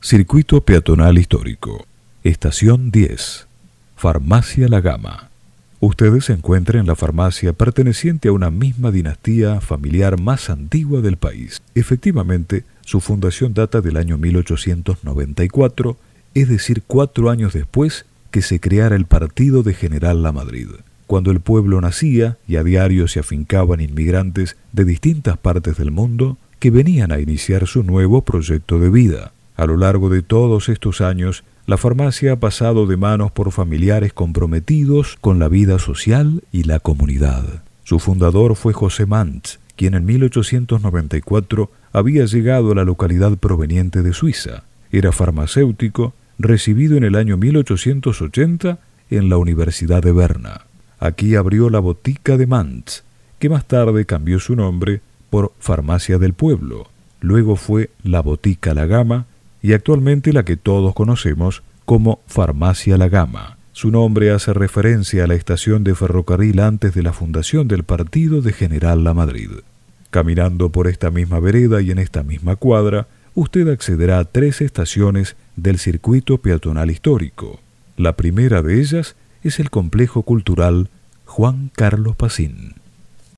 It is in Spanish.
Circuito Peatonal Histórico. Estación 10. Farmacia La Gama. Usted se encuentra en la farmacia perteneciente a una misma dinastía familiar más antigua del país. Efectivamente, su fundación data del año 1894, es decir, 4 años después que se creara el partido de General Lamadrid, cuando el pueblo nacía y a diario se afincaban inmigrantes de distintas partes del mundo que venían a iniciar su nuevo proyecto de vida. A lo largo de todos estos años, la farmacia ha pasado de manos por familiares comprometidos con la vida social y la comunidad. Su fundador fue José Mantz, quien en 1894 había llegado a la localidad proveniente de Suiza. Era farmacéutico, recibido en el año 1880 en la Universidad de Berna. Aquí abrió la Botica de Mantz, que más tarde cambió su nombre por Farmacia del Pueblo. Luego fue la Botica La Gama y actualmente la que todos conocemos como Farmacia La Gama. Su nombre hace referencia a la estación de ferrocarril antes de la fundación del partido de General Lamadrid. Caminando por esta misma vereda y en esta misma cuadra, usted accederá a 3 estaciones del circuito peatonal histórico. La primera de ellas es el complejo cultural Juan Carlos Pacín.